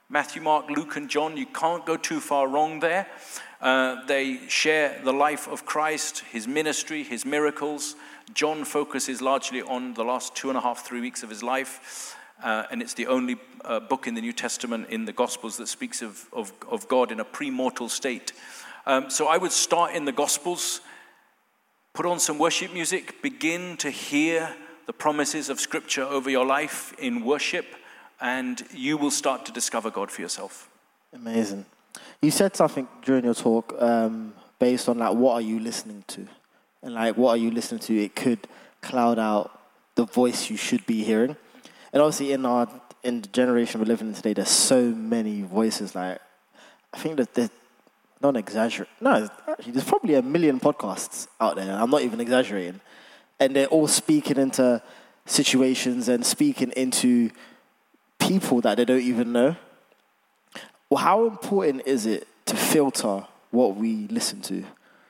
B: Matthew, Mark, Luke, and John. You can't go too far wrong there. They share the life of Christ, his ministry, his miracles. John focuses largely on the last 2.5, 3 weeks of his life. And it's the only book in the New Testament in the Gospels that speaks of God in a pre-mortal state. So I would start in the Gospels, put on some worship music, begin to hear the promises of Scripture over your life in worship, and you will start to discover God for yourself.
C: Amazing. You said something during your talk based on like, what are you listening to? And like, what are you listening to? It could cloud out the voice you should be hearing. And obviously in the generation we're living in today, there's so many voices. Like, I think that they're not exaggerating. No, actually, there's probably 1 million podcasts out there. I'm not even exaggerating. And they're all speaking into situations and speaking into people that they don't even know. Well, how important is it to filter what we listen to?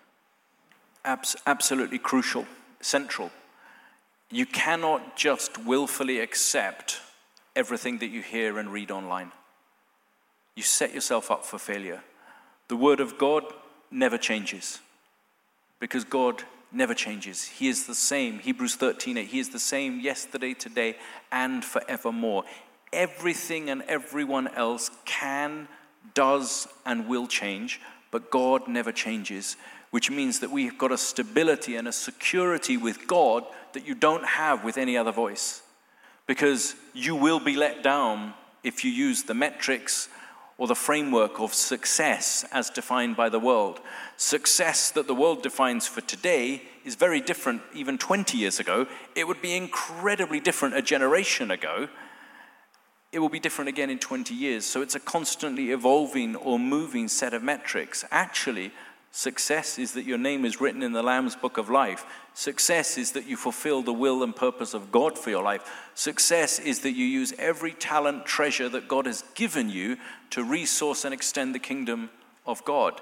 B: Absolutely crucial, central. You cannot just willfully accept everything that you hear and read online. You set yourself up for failure. The Word of God never changes, because God never changes. He is the same. Hebrews 13:8. He is the same yesterday, today, and forevermore. Everything and everyone else can, does, and will change, but God never changes, which means that we've got a stability and a security with God that you don't have with any other voice. Because you will be let down if you use the metrics or the framework of success as defined by the world. Success that the world defines for today is very different even 20 years ago. It would be incredibly different a generation ago. It will be different again in 20 years. So it's a constantly evolving or moving set of metrics. Actually, success is that your name is written in the Lamb's Book of Life. Success is that you fulfill the will and purpose of God for your life. Success is that you use every talent, treasure that God has given you to resource and extend the kingdom of God.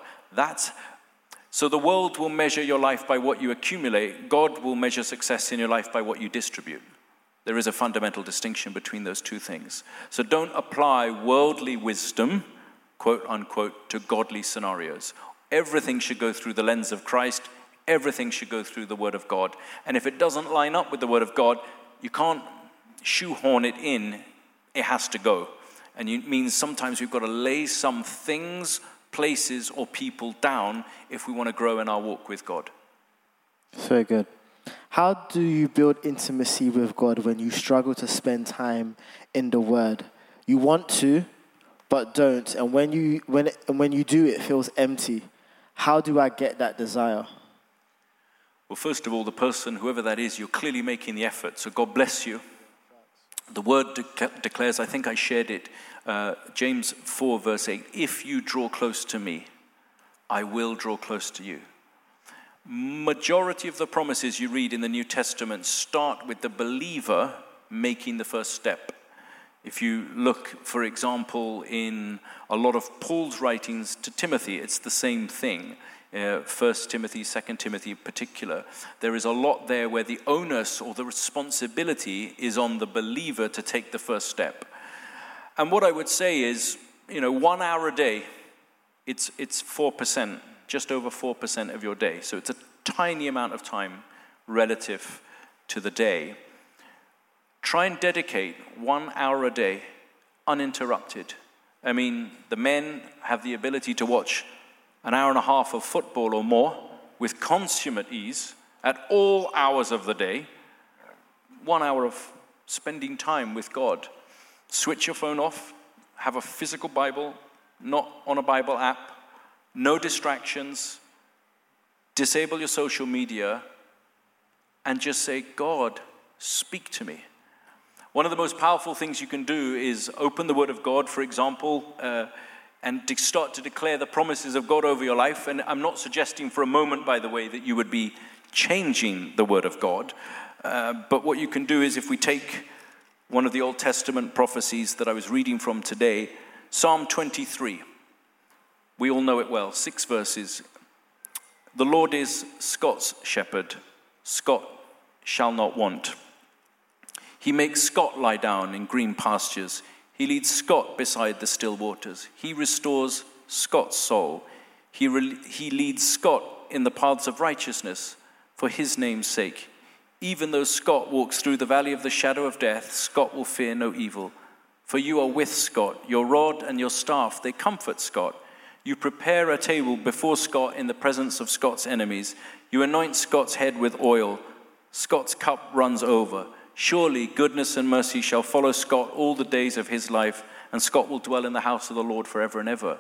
B: So the world will measure your life by what you accumulate. God will measure success in your life by what you distribute. There is a fundamental distinction between those two things. So don't apply worldly wisdom, quote unquote, to godly scenarios. Everything should go through the lens of Christ. Everything should go through the Word of God. And if it doesn't line up with the Word of God, you can't shoehorn it in. It has to go. And it means sometimes we've got to lay some things, places, or people down if we want to grow in our walk with God.
C: Very good. How do you build intimacy with God when you struggle to spend time in the Word? You want to, but don't. And when you do, it feels empty. How do I get that desire?
B: Well, first of all, the person, whoever that is, you're clearly making the effort. So God bless you. The Word declares, I think I shared it, James 4 verse 8, if you draw close to me, I will draw close to you. Majority of the promises you read in the New Testament start with the believer making the first step. If you look, for example, in a lot of Paul's writings to Timothy, it's the same thing. 1 Timothy, 2 Timothy in particular. There is a lot there where the onus or the responsibility is on the believer to take the first step. And what I would say is, 1 hour a day, it's 4%, just over 4% of your day. So it's a tiny amount of time relative to the day. Try and dedicate 1 hour a day, uninterrupted. I mean, the men have the ability to watch an hour and a half of football or more with consummate ease at all hours of the day. 1 hour of spending time with God. Switch your phone off, have a physical Bible, not on a Bible app, no distractions, disable your social media, and just say, God, speak to me. One of the most powerful things you can do is open the Word of God, for example, and to start to declare the promises of God over your life. And I'm not suggesting for a moment, by the way, that you would be changing the Word of God. But what you can do is, if we take one of the Old Testament prophecies that I was reading from today, Psalm 23. We all know it well, 6 verses. The Lord is Scott's shepherd. Scott shall not want. He makes Scott lie down in green pastures. He leads Scott beside the still waters. He restores Scott's soul. He leads Scott in the paths of righteousness for his name's sake. Even though Scott walks through the valley of the shadow of death, Scott will fear no evil. For you are with Scott. Your rod and your staff, they comfort Scott. You prepare a table before Scott in the presence of Scott's enemies. You anoint Scott's head with oil. Scott's cup runs over. Surely goodness and mercy shall follow Scott all the days of his life, and Scott will dwell in the house of the Lord forever and ever.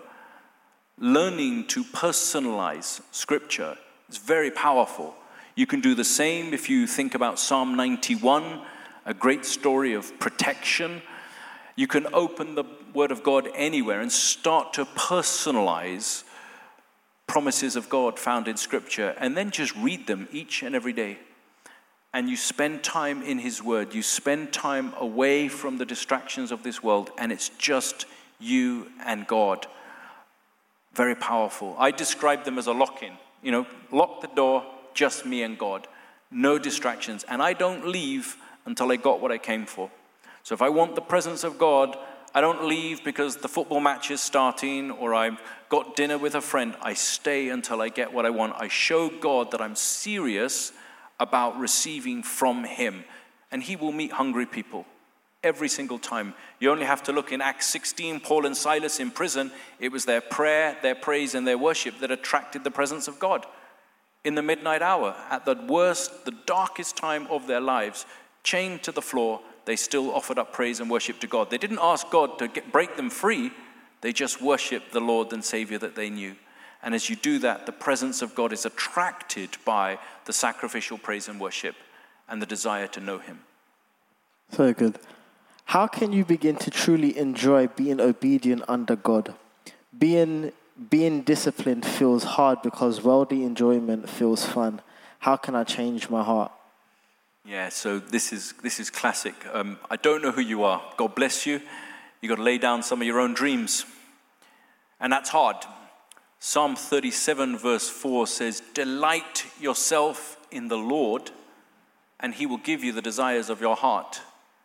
B: Learning to personalize Scripture is very powerful. You can do the same if you think about Psalm 91, a great story of protection. You can open the Word of God anywhere and start to personalize promises of God found in Scripture, and then just read them each and every day. And you spend time in His Word. You spend time away from the distractions of this world, and it's just you and God. Very powerful. I describe them as a lock-in. Lock the door, just me and God. No distractions. And I don't leave until I got what I came for. So if I want the presence of God, I don't leave because the football match is starting or I've got dinner with a friend. I stay until I get what I want. I show God that I'm serious about receiving from Him. And He will meet hungry people every single time. You only have to look in Acts 16, Paul and Silas in prison. It was their prayer, their praise, and their worship that attracted the presence of God. In the midnight hour, at the worst, the darkest time of their lives, chained to the floor, they still offered up praise and worship to God. They didn't ask God to break them free. They just worshiped the Lord and Savior that they knew. And as you do that, the presence of God is attracted by the sacrificial praise and worship and the desire to know Him.
C: So good. How can you begin to truly enjoy being obedient under God? Being disciplined feels hard because worldly enjoyment feels fun. How can I change my heart?
B: Yeah, so this is classic. I don't know who you are. God bless you. You've got to lay down some of your own dreams. And that's hard. Psalm 37 verse 4 says, "Delight yourself in the Lord, and He will give you the desires of your heart."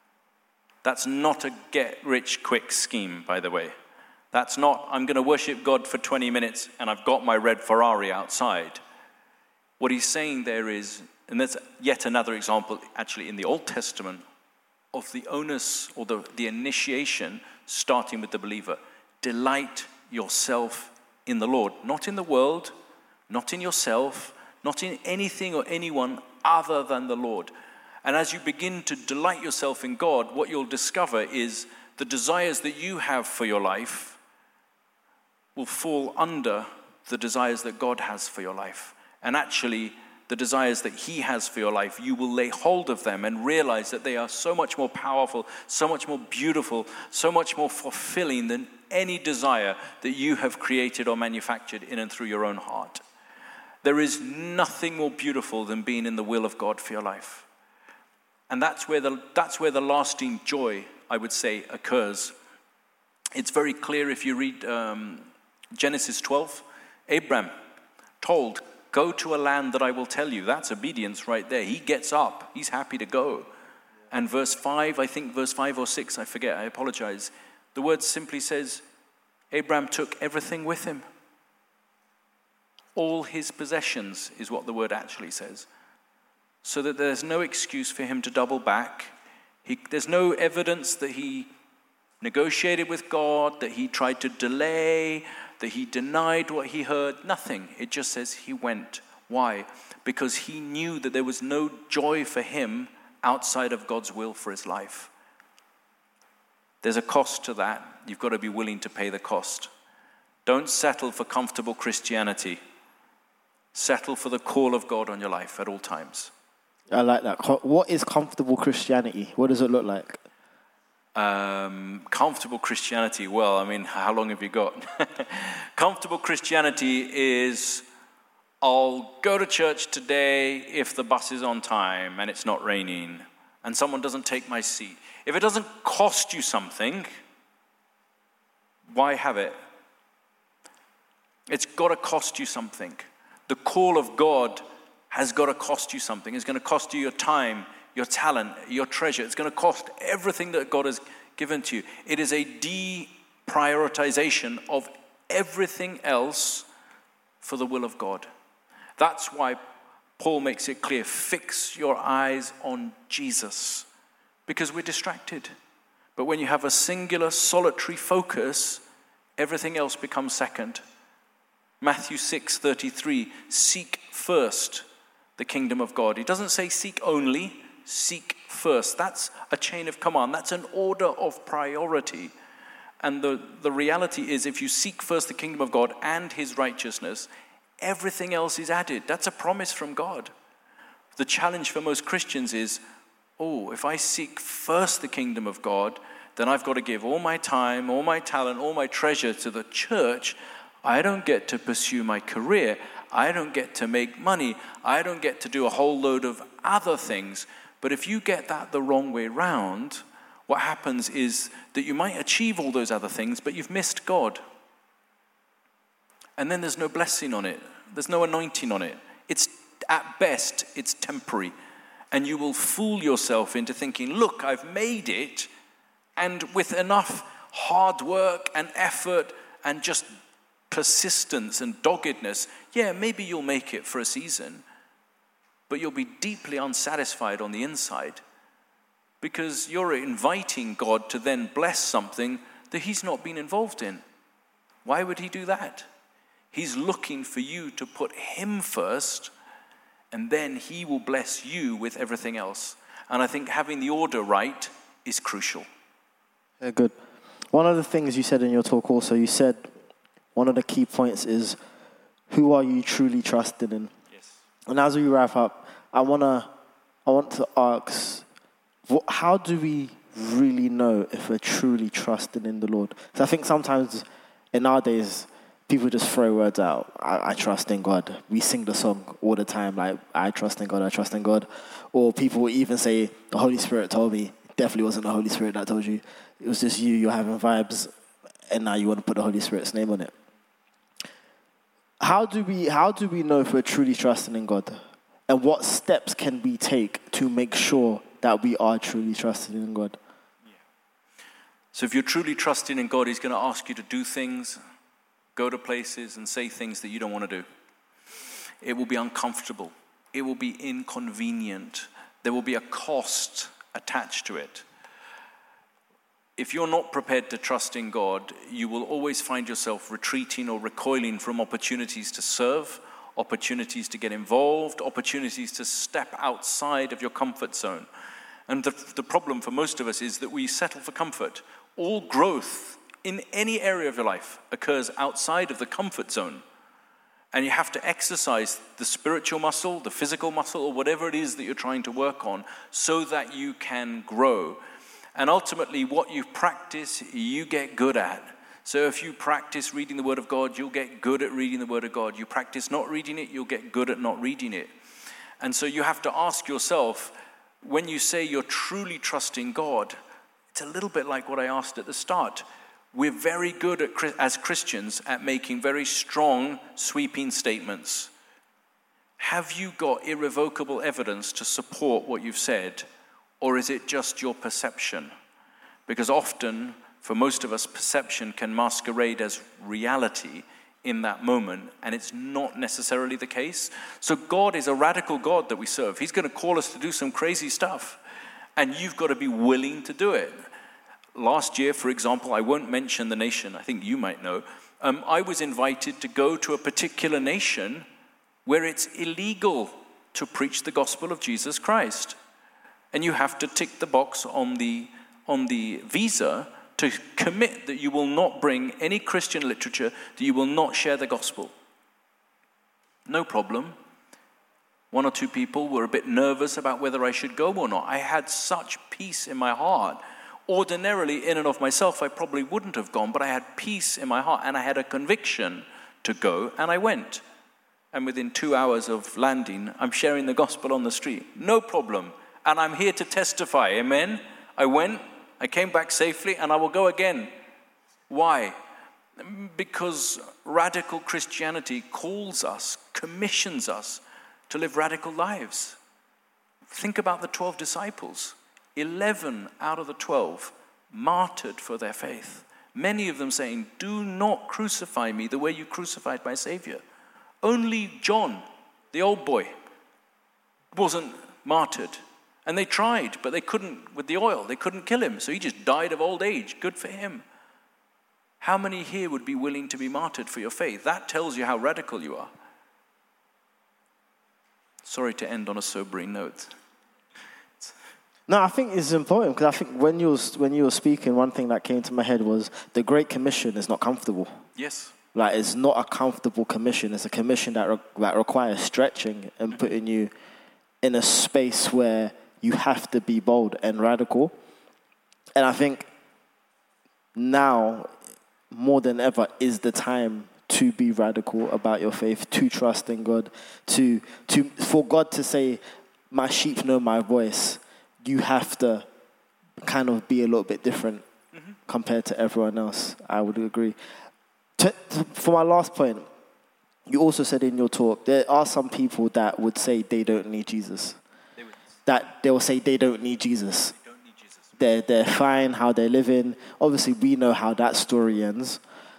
B: That's not a get-rich-quick scheme, by the way. That's not, I'm going to worship God for 20 minutes and I've got my red Ferrari outside. What He's saying there is, and that's yet another example, actually, in the Old Testament, of the onus or the initiation starting with the believer. Delight yourself in the Lord, not in the world, not in yourself, not in anything or anyone other than the Lord. And as you begin to delight yourself in God, what you'll discover is the desires that you have for your life will fall under the desires that God has for your life. And actually, the desires that He has for your life, you will lay hold of them and realize that they are so much more powerful, so much more beautiful, so much more fulfilling than any desire that you have created or manufactured in and through your own heart. There is nothing more beautiful than being in the will of God for your life. And that's where the lasting joy, I would say, occurs. It's very clear if you read Genesis 12. Abraham told, "Go to a land that I will tell you." That's obedience right there. He gets up. He's happy to go. And verse 5 or 6, I forget, I apologize. The word simply says, Abraham took everything with him. All his possessions is what the word actually says. So that there's no excuse for him to double back. There's no evidence that he negotiated with God, that he tried to delay, that he denied what he heard. Nothing. It just says he went. Why? Because he knew that there was no joy for him outside of God's will for his life. There's a cost to that. You've got to be willing to pay the cost. Don't settle for comfortable Christianity. Settle for the call of God on your life at all times.
C: I like that. What is comfortable Christianity? What does it look like?
B: Comfortable Christianity. Well, I mean, how long have you got? Comfortable Christianity is, I'll go to church today if the bus is on time and it's not raining and someone doesn't take my seat. If it doesn't cost you something, why have it? It's got to cost you something. The call of God has got to cost you something. It's going to cost you your time, your talent, your treasure. It's going to cost everything that God has given to you. It is a deprioritization of everything else for the will of God. That's why Paul makes it clear, fix your eyes on Jesus, because we're distracted. But when you have a singular, solitary focus, everything else becomes second. Matthew 6:33, seek first the kingdom of God. He doesn't say seek only, seek first. That's a chain of command. That's an order of priority. And the reality is, if you seek first the kingdom of God and his righteousness, everything else is added. That's a promise from God. The challenge for most Christians is, if I seek first the kingdom of God, then I've got to give all my time, all my talent, all my treasure to the church. I don't get to pursue my career. I don't get to make money. I don't get to do a whole load of other things. But if you get that the wrong way round, what happens is that you might achieve all those other things, but you've missed God. And then there's no blessing on it. There's no anointing on it. It's, at best, it's temporary. And you will fool yourself into thinking, look, I've made it, and with enough hard work and effort and just persistence and doggedness, maybe you'll make it for a season, but you'll be deeply unsatisfied on the inside because you're inviting God to then bless something that he's not been involved in. Why would he do that? He's looking for you to put him first, and then he will bless you with everything else. And I think having the order right is crucial.
C: Yeah, good. One of the things you said in your talk also, you said one of the key points is, who are you truly trusting in?
B: Yes.
C: And as we wrap up, I want to ask, how do we really know if we're truly trusting in the Lord? Because I think sometimes in our days, people just throw words out. I trust in God. We sing the song all the time, like, I trust in God, I trust in God. Or people will even say, the Holy Spirit told me. It definitely wasn't the Holy Spirit that told you. It was just you're having vibes, and now you want to put the Holy Spirit's name on it. How do we know if we're truly trusting in God? And what steps can we take to make sure that we are truly trusting in God?
B: Yeah. So if you're truly trusting in God, he's going to ask you to do things, go to places and say things that you don't want to do. It will be uncomfortable. It will be inconvenient. There will be a cost attached to it. If you're not prepared to trust in God, you will always find yourself retreating or recoiling from opportunities to serve, opportunities to get involved, opportunities to step outside of your comfort zone. And the problem for most of us is that we settle for comfort. All growth in any area of your life occurs outside of the comfort zone. And you have to exercise the spiritual muscle, the physical muscle, or whatever it is that you're trying to work on so that you can grow. And ultimately, what you practice, you get good at. So if you practice reading the Word of God, you'll get good at reading the Word of God. You practice not reading it, you'll get good at not reading it. And so you have to ask yourself, when you say you're truly trusting God, it's a little bit like what I asked at the start. We're very good as Christians at making very strong, sweeping statements. Have you got irrevocable evidence to support what you've said? Or is it just your perception? Because often, for most of us, perception can masquerade as reality in that moment, and it's not necessarily the case. So God is a radical God that we serve. He's going to call us to do some crazy stuff, and you've got to be willing to do it. Last year, for example, I won't mention the nation, I think you might know, I was invited to go to a particular nation where it's illegal to preach the gospel of Jesus Christ. And you have to tick the box on the visa to commit that you will not bring any Christian literature, that you will not share the gospel. No problem. One or two people were a bit nervous about whether I should go or not. I had such peace in my heart. Ordinarily, in and of myself, I probably wouldn't have gone, but I had peace in my heart, and I had a conviction to go, and I went. And within 2 hours of landing, I'm sharing the gospel on the street. No problem. And I'm here to testify, amen? I went, I came back safely, and I will go again. Why? Because radical Christianity calls us, commissions us to live radical lives. Think about the 12 disciples. 11 out of the 12 martyred for their faith. Many of them saying, do not crucify me the way you crucified my Savior. Only John, the old boy, wasn't martyred. And they tried, but they couldn't with the oil. They couldn't kill him, so he just died of old age. Good for him. How many here would be willing to be martyred for your faith? That tells you how radical you are. Sorry to end on a sobering note.
C: No, I think it's important because I think when you were speaking, one thing that came to my head was the Great Commission is not comfortable.
B: Yes.
C: Like, it's not a comfortable commission. It's a commission that requires stretching and putting you in a space where you have to be bold and radical. And I think now, more than ever, is the time to be radical about your faith, to trust in God, for God to say, my sheep know my voice. You have to kind of be a little bit different compared to everyone else. I would agree. For my last point, you also said in your talk, there are some people that would say they don't need Jesus. That they will say they don't need Jesus.
B: They don't need Jesus.
C: They're fine how they're living. Obviously, we know how that story ends.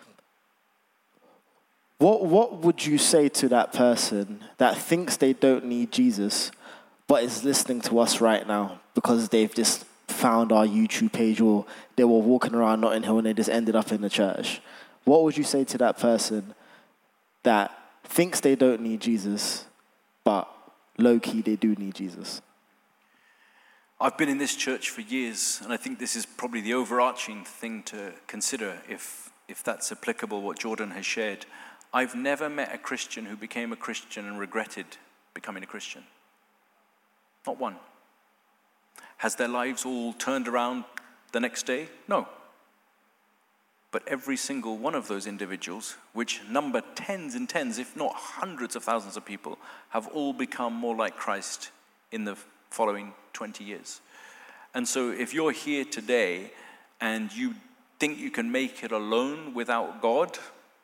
C: What would you say to that person that thinks they don't need Jesus, but is listening to us right now because they've just found our YouTube page, or they were walking around Notting Hill and they just ended up in the church? What would you say to that person that thinks they don't need Jesus, but low-key they do need Jesus?
B: I've been in this church for years, and I think this is probably the overarching thing to consider if that's applicable, what Jordan has shared. I've never met a Christian who became a Christian and regretted becoming a Christian. Not one. Has their lives all turned around the next day? No. But every single one of those individuals, which number tens and tens, if not hundreds of thousands of people, have all become more like Christ in the following 20 years. And so if you're here today and you think you can make it alone without God,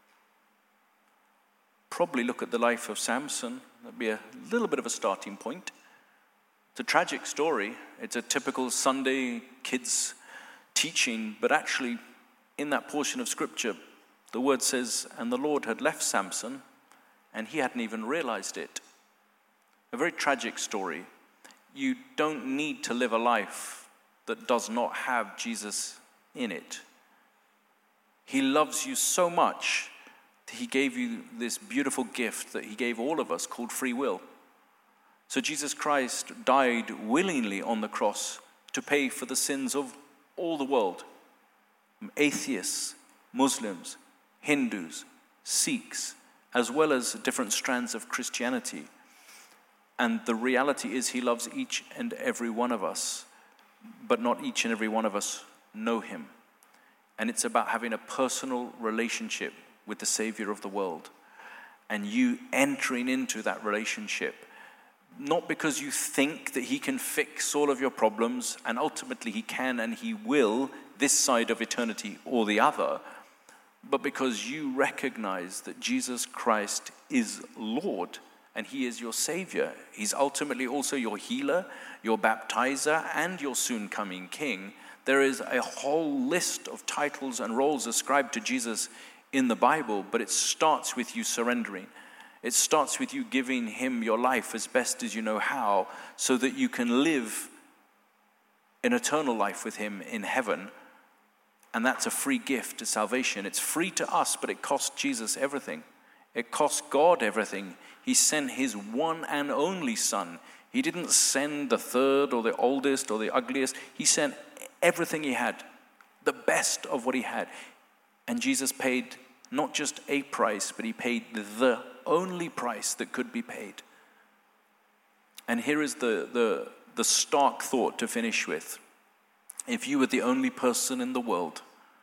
B: probably look at the life of Samson. That'd be a little bit of a starting point. It's a tragic story. It's a typical Sunday kids teaching, but actually in that portion of scripture, the word says, and the Lord had left Samson, and he hadn't even realized it. A very tragic story. You don't need to live a life that does not have Jesus in it. He loves you so much that he gave you this beautiful gift that he gave all of us called free will. So Jesus Christ died willingly on the cross to pay for the sins of all the world. Atheists, Muslims, Hindus, Sikhs, as well as different strands of Christianity. And the reality is he loves each and every one of us, but not each and every one of us know him. And it's about having a personal relationship with the Savior of the world. And you entering into that relationship, not because you think that he can fix all of your problems, and ultimately he can and he will, this side of eternity or the other, but because you recognize that Jesus Christ is Lord and he is your Savior. He's ultimately also your healer, your baptizer, and your soon-coming King. There is a whole list of titles and roles ascribed to Jesus in the Bible, but it starts with you surrendering. It starts with you giving him your life as best as you know how, so that you can live an eternal life with him in heaven. And that's a free gift to salvation. It's free to us, but it cost Jesus everything. It cost God everything. He sent his one and only Son. He didn't send the third or the oldest or the ugliest. He sent everything he had, the best of what he had. And Jesus paid not just a price, but he paid the only price that could be paid. And here is the stark thought to finish with. If you were the only person in the world,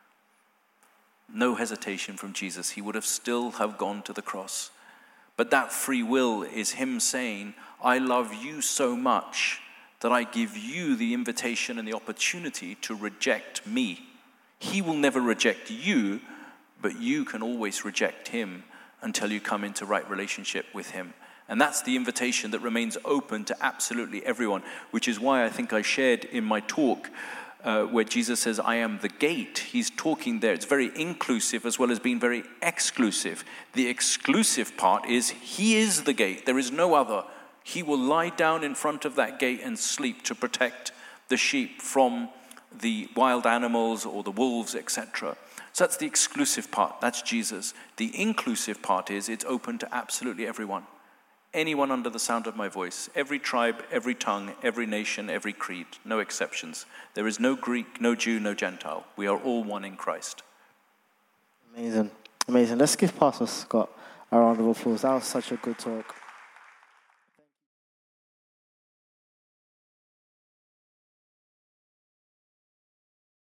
B: no hesitation from Jesus, he would have still have gone to the cross. But that free will is him saying, I love you so much that I give you the invitation and the opportunity to reject me. He will never reject you, but you can always reject him until you come into right relationship with him. And that's the invitation that remains open to absolutely everyone, which is why I think I shared in my talk where Jesus says, I am the gate, he's talking there. It's very inclusive as well as being very exclusive. The exclusive part is he is the gate. There is no other. He will lie down in front of that gate and sleep to protect the sheep from the wild animals or the wolves, etc. So that's the exclusive part. That's Jesus. The inclusive part is it's open to absolutely everyone. Anyone under the sound of my voice, every tribe, every tongue, every nation, every creed, no exceptions. There is no Greek, no Jew, no Gentile. We are all one in Christ.
C: Amazing. Amazing. Let's give Pastor Scott a round of applause. That was such a good talk.